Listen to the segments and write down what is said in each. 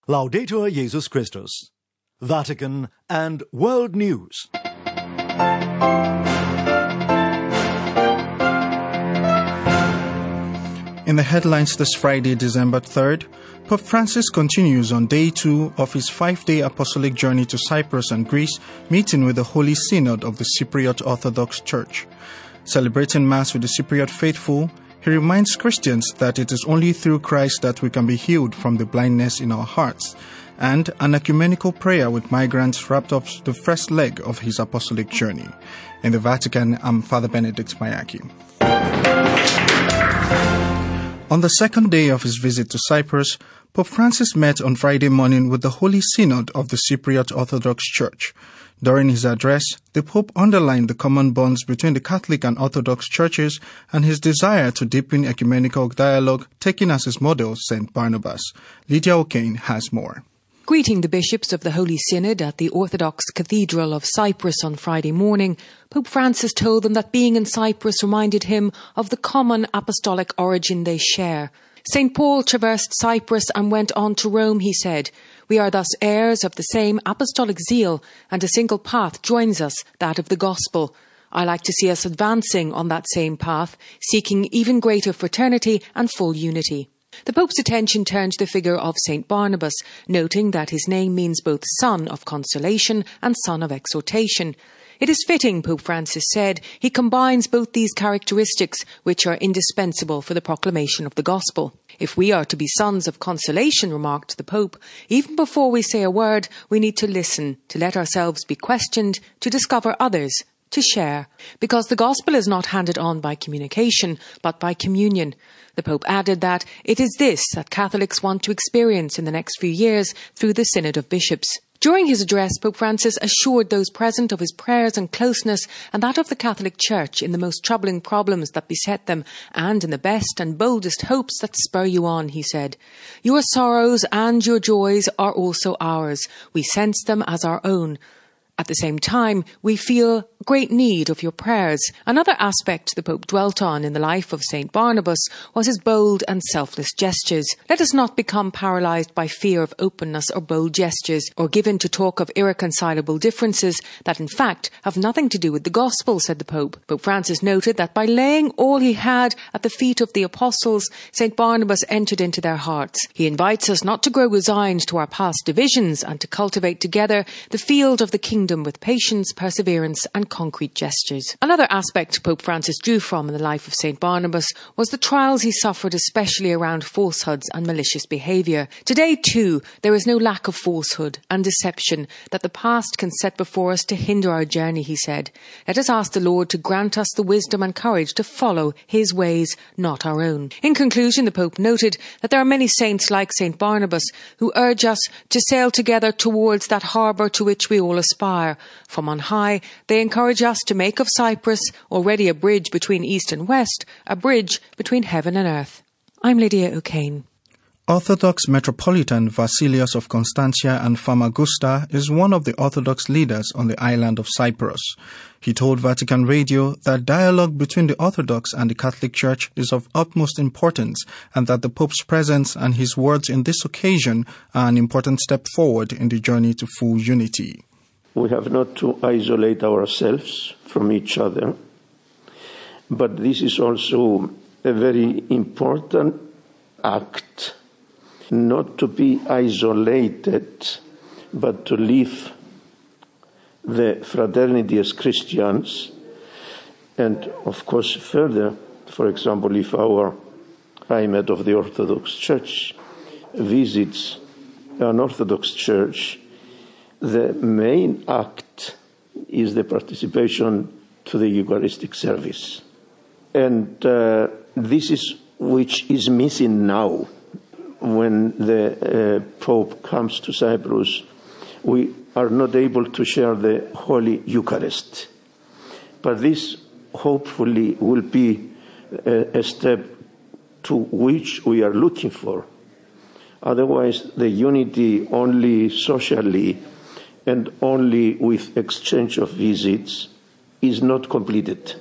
Laudetur Jesus Christus. Vatican and World News. In the headlines this Friday, December 3rd, Pope Francis continues on day 2 of his 5-day apostolic journey to Cyprus and Greece, meeting with the Holy Synod of the Cypriot Orthodox Church. Celebrating Mass with the Cypriot faithful, he reminds Christians that it is only through Christ that we can be healed from the blindness in our hearts, and an ecumenical prayer with migrants wrapped up the first leg of his apostolic journey. In the Vatican, I'm Father Benedict Mayaki. On the second day of his visit to Cyprus, Pope Francis met on Friday morning with the Holy Synod of the Cypriot Orthodox Church. During his address, the Pope underlined the common bonds between the Catholic and Orthodox churches and his desire to deepen ecumenical dialogue, taking as his model St. Barnabas. Lydia O'Kane has more. Greeting the bishops of the Holy Synod at the Orthodox Cathedral of Cyprus on Friday morning, Pope Francis told them that being in Cyprus reminded him of the common apostolic origin they share. St. Paul traversed Cyprus and went on to Rome, he said. We are thus heirs of the same apostolic zeal, and a single path joins us, that of the gospel. I like to see us advancing on that same path, seeking even greater fraternity and full unity. The Pope's attention turned to the figure of St. Barnabas, noting that his name means both son of consolation and son of exhortation. It is fitting, Pope Francis said, he combines both these characteristics which are indispensable for the proclamation of the gospel. If we are to be sons of consolation, remarked the Pope, even before we say a word, we need to listen, to let ourselves be questioned, to discover others, to share, because the gospel is not handed on by communication, but by communion. The Pope added that it is this that Catholics want to experience in the next few years through the Synod of Bishops. During his address, Pope Francis assured those present of his prayers and closeness and that of the Catholic Church in the most troubling problems that beset them and in the best and boldest hopes that spur you on, he said. Your sorrows and your joys are also ours. We sense them as our own. At the same time, we feel great need of your prayers. Another aspect the Pope dwelt on in the life of St. Barnabas was his bold and selfless gestures. Let us not become paralysed by fear of openness or bold gestures, or given to talk of irreconcilable differences that in fact have nothing to do with the gospel, said the Pope. Pope Francis noted that by laying all he had at the feet of the apostles, St. Barnabas entered into their hearts. He invites us not to grow resigned to our past divisions and to cultivate together the field of the kingdom with patience, perseverance and concrete gestures. Another aspect Pope Francis drew from in the life of St. Barnabas was the trials he suffered, especially around falsehoods and malicious behaviour. Today, too, there is no lack of falsehood and deception that the past can set before us to hinder our journey, he said. Let us ask the Lord to grant us the wisdom and courage to follow his ways, not our own. In conclusion, the Pope noted that there are many saints like St. Barnabas who urge us to sail together towards that harbour to which we all aspire. From on high, they encourage us to make of Cyprus, already a bridge between East and West, a bridge between heaven and earth. I'm Lydia O'Kane. Orthodox Metropolitan Vasilios of Constantia and Famagusta is one of the Orthodox leaders on the island of Cyprus. He told Vatican Radio that dialogue between the Orthodox and the Catholic Church is of utmost importance and that the Pope's presence and his words in this occasion are an important step forward in the journey to full unity. We have not to isolate ourselves from each other, but this is also a very important act, not to be isolated, but to live the fraternity as Christians. And of course further, for example, if our Primate of the Orthodox Church visits an Orthodox church, the main act is the participation to the Eucharistic service. And this is which is missing now. When the Pope comes to Cyprus, we are not able to share the Holy Eucharist. But this hopefully will be a step to which we are looking for. Otherwise, the unity only socially and only with exchange of visits is not completed.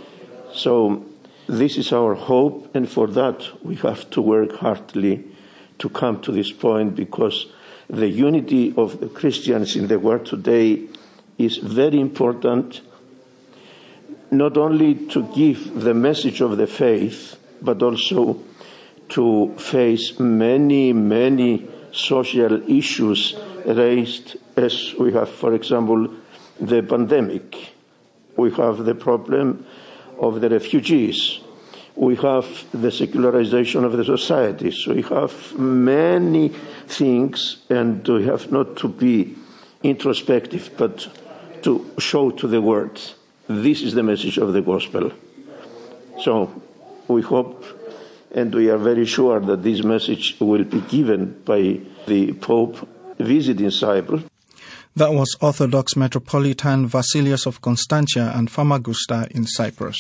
So this is our hope, and for that we have to work heartily to come to this point, because the unity of the Christians in the world today is very important, not only to give the message of the faith, but also to face many, many social issues raised, as we have, for example, the pandemic. We have the problem of the refugees. We have the secularization of the societies. We have many things, and we have not to be introspective, but to show to the world, this is the message of the gospel. So we hope, and we are very sure, that this message will be given by the Pope visiting Cyprus. That was Orthodox Metropolitan Vasilios of Constantia and Famagusta in Cyprus.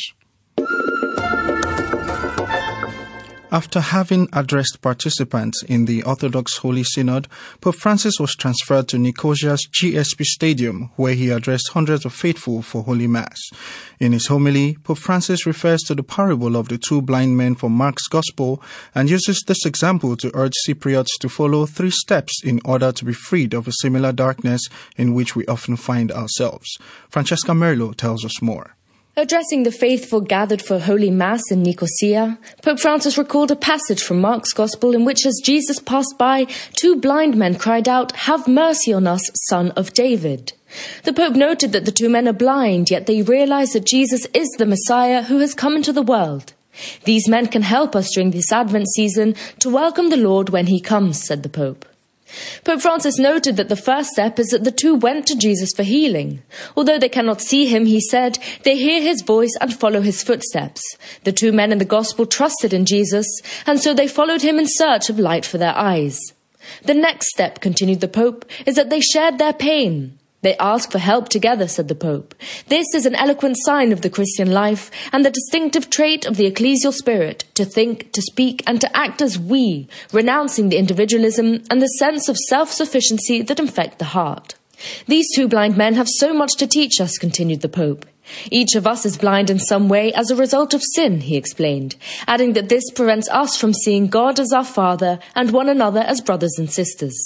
After having addressed participants in the Orthodox Holy Synod, Pope Francis was transferred to Nicosia's GSP Stadium, where he addressed hundreds of faithful for Holy Mass. In his homily, Pope Francis refers to the parable of the two blind men from Mark's Gospel and uses this example to urge Cypriots to follow 3 steps in order to be freed of a similar darkness in which we often find ourselves. Francesca Merlo tells us more. Addressing the faithful gathered for Holy Mass in Nicosia, Pope Francis recalled a passage from Mark's Gospel in which, as Jesus passed by, 2 blind men cried out, "Have mercy on us, Son of David." The Pope noted that the 2 men are blind, yet they realize that Jesus is the Messiah who has come into the world. These men can help us during this Advent season to welcome the Lord when he comes, said the Pope. Pope Francis noted that the first step is that the 2 went to Jesus for healing. Although they cannot see him, he said, they hear his voice and follow his footsteps. The 2 men in the Gospel trusted in Jesus, and so they followed him in search of light for their eyes. The next step, continued the Pope, is that they shared their pain. They ask for help together, said the Pope. This is an eloquent sign of the Christian life and the distinctive trait of the ecclesial spirit, to think, to speak, and to act as we, renouncing the individualism and the sense of self-sufficiency that infect the heart. These 2 blind men have so much to teach us, continued the Pope. Each of us is blind in some way as a result of sin, he explained, adding that this prevents us from seeing God as our Father and one another as brothers and sisters.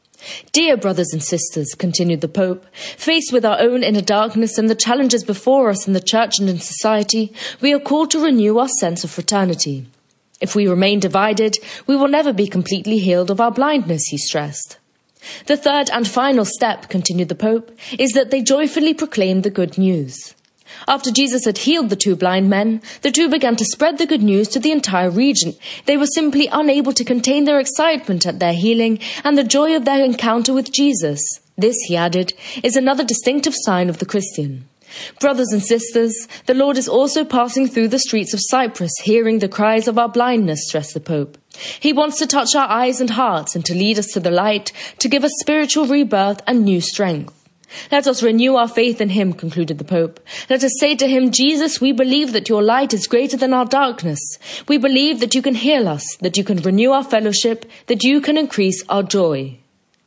Dear brothers and sisters, continued the Pope, faced with our own inner darkness and the challenges before us in the Church and in society, we are called to renew our sense of fraternity. If we remain divided, we will never be completely healed of our blindness, he stressed. The third and final step, continued the Pope, is that they joyfully proclaim the good news. After Jesus had healed the 2 blind men, the 2 began to spread the good news to the entire region. They were simply unable to contain their excitement at their healing and the joy of their encounter with Jesus. This, he added, is another distinctive sign of the Christian. Brothers and sisters, the Lord is also passing through the streets of Cyprus, hearing the cries of our blindness, stressed the Pope. He wants to touch our eyes and hearts and to lead us to the light, to give us spiritual rebirth and new strength. Let us renew our faith in him, concluded the Pope. Let us say to him, Jesus, we believe that your light is greater than our darkness. We believe that you can heal us, that you can renew our fellowship, that you can increase our joy.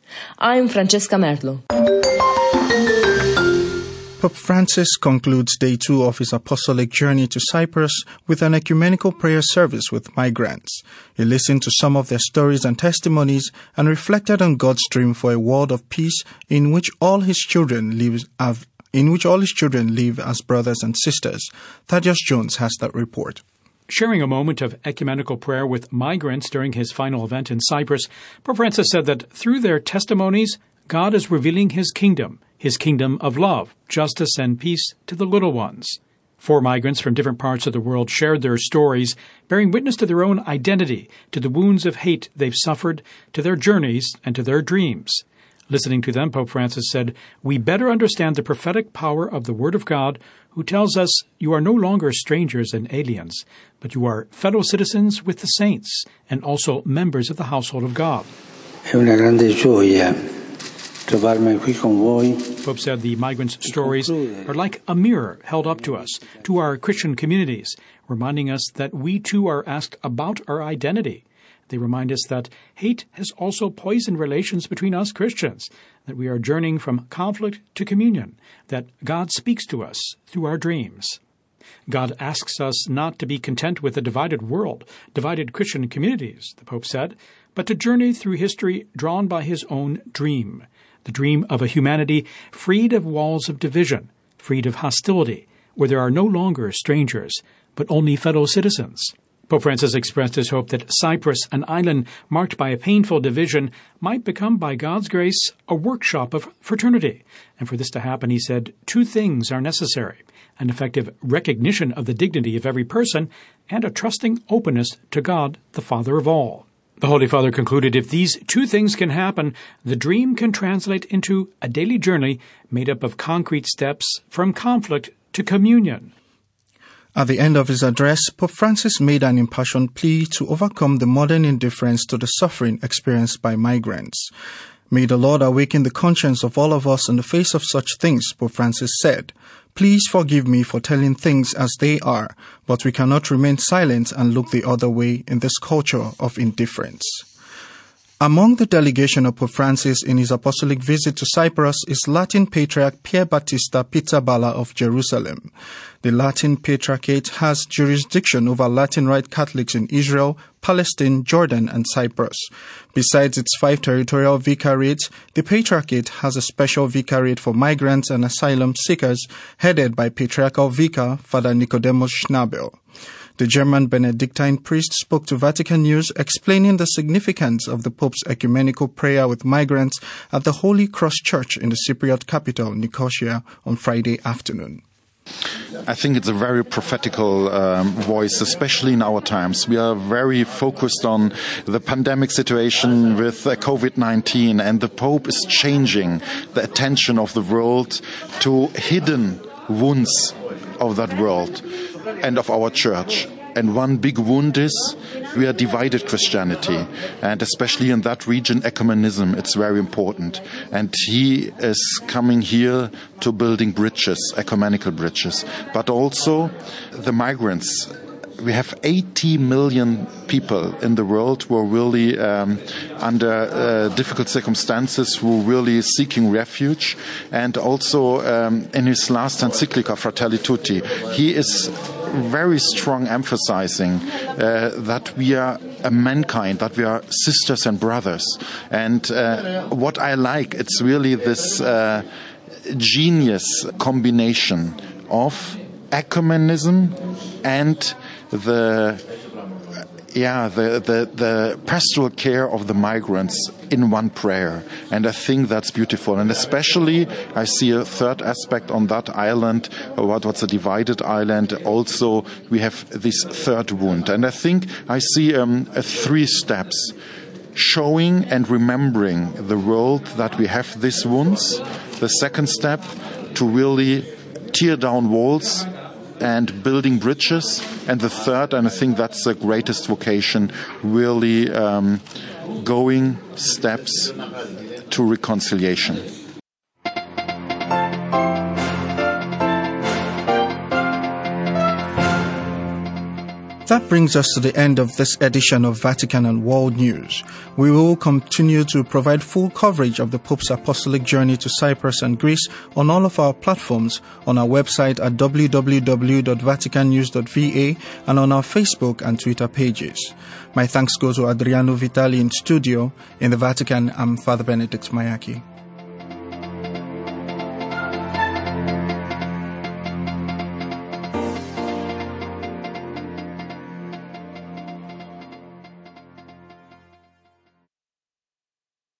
I'm Francesca Merlo. Pope Francis concludes Day 2 of his apostolic journey to Cyprus with an ecumenical prayer service with migrants. He listened to some of their stories and testimonies and reflected on God's dream for a world of peace in which all his children live as brothers and sisters. Thaddeus Jones has that report. Sharing a moment of ecumenical prayer with migrants during his final event in Cyprus, Pope Francis said that through their testimonies, God is revealing his kingdom of love, justice, and peace to the little ones. 4 migrants from different parts of the world shared their stories, bearing witness to their own identity, to the wounds of hate they've suffered, to their journeys, and to their dreams. Listening to them, Pope Francis said, we better understand the prophetic power of the Word of God, who tells us you are no longer strangers and aliens, but you are fellow citizens with the saints, and also members of the household of God. Pope said the migrants' stories are like a mirror held up to us, to our Christian communities, reminding us that we too are asked about our identity. They remind us that hate has also poisoned relations between us Christians, that we are journeying from conflict to communion, that God speaks to us through our dreams. God asks us not to be content with a divided world, divided Christian communities, the Pope said, but to journey through history drawn by his own dream, the dream of a humanity freed of walls of division, freed of hostility, where there are no longer strangers, but only fellow citizens. Pope Francis expressed his hope that Cyprus, an island marked by a painful division, might become, by God's grace, a workshop of fraternity. And for this to happen, he said, 2 things are necessary: an effective recognition of the dignity of every person, and a trusting openness to God, the Father of all. The Holy Father concluded, if these 2 things can happen, the dream can translate into a daily journey made up of concrete steps from conflict to communion. At the end of his address, Pope Francis made an impassioned plea to overcome the modern indifference to the suffering experienced by migrants. May the Lord awaken the conscience of all of us in the face of such things, Pope Francis said. Please forgive me for telling things as they are, but we cannot remain silent and look the other way in this culture of indifference. Among the delegation of Pope Francis in his apostolic visit to Cyprus is Latin Patriarch Pier Battista Pizzaballa of Jerusalem. The Latin Patriarchate has jurisdiction over Latin Rite Catholics in Israel, Palestine, Jordan, and Cyprus. Besides its 5 territorial vicariates, the Patriarchate has a special vicariate for migrants and asylum seekers, headed by Patriarchal Vicar Father Nicodemus Schnabel. The German Benedictine priest spoke to Vatican News, explaining the significance of the Pope's ecumenical prayer with migrants at the Holy Cross Church in the Cypriot capital, Nicosia, on Friday afternoon. I think it's a very prophetical voice, especially in our times. We are very focused on the pandemic situation with COVID-19, and the Pope is changing the attention of the world to hidden wounds of that world and of our church. And one big wound is we are divided Christianity, and especially in that region, ecumenism, it's very important. And he is coming here to building bridges, ecumenical bridges, but also the migrants. We have 80 million people in the world who are really under difficult circumstances, who are really seeking refuge. And also in his last encyclica, Fratelli Tutti, he is very strong emphasizing that we are a mankind, that we are sisters and brothers. And what I like, it's really this genius combination of ecumenism and the pastoral care of the migrants in one prayer. And I think that's beautiful. And especially I see a third aspect on that island, what's a divided island. Also, we have this third wound. And I think I see 3 steps: showing and remembering the world that we have these wounds. The second step, to really tear down walls and building bridges. And the third, and I think that's the greatest vocation, really going steps to reconciliation. That brings us to the end of this edition of Vatican and World News. We will continue to provide full coverage of the Pope's apostolic journey to Cyprus and Greece on all of our platforms, on our website at www.vaticannews.va, and on our Facebook and Twitter pages. My thanks go to Adriano Vitali in studio. In the Vatican, I'm Father Benedict Mayaki.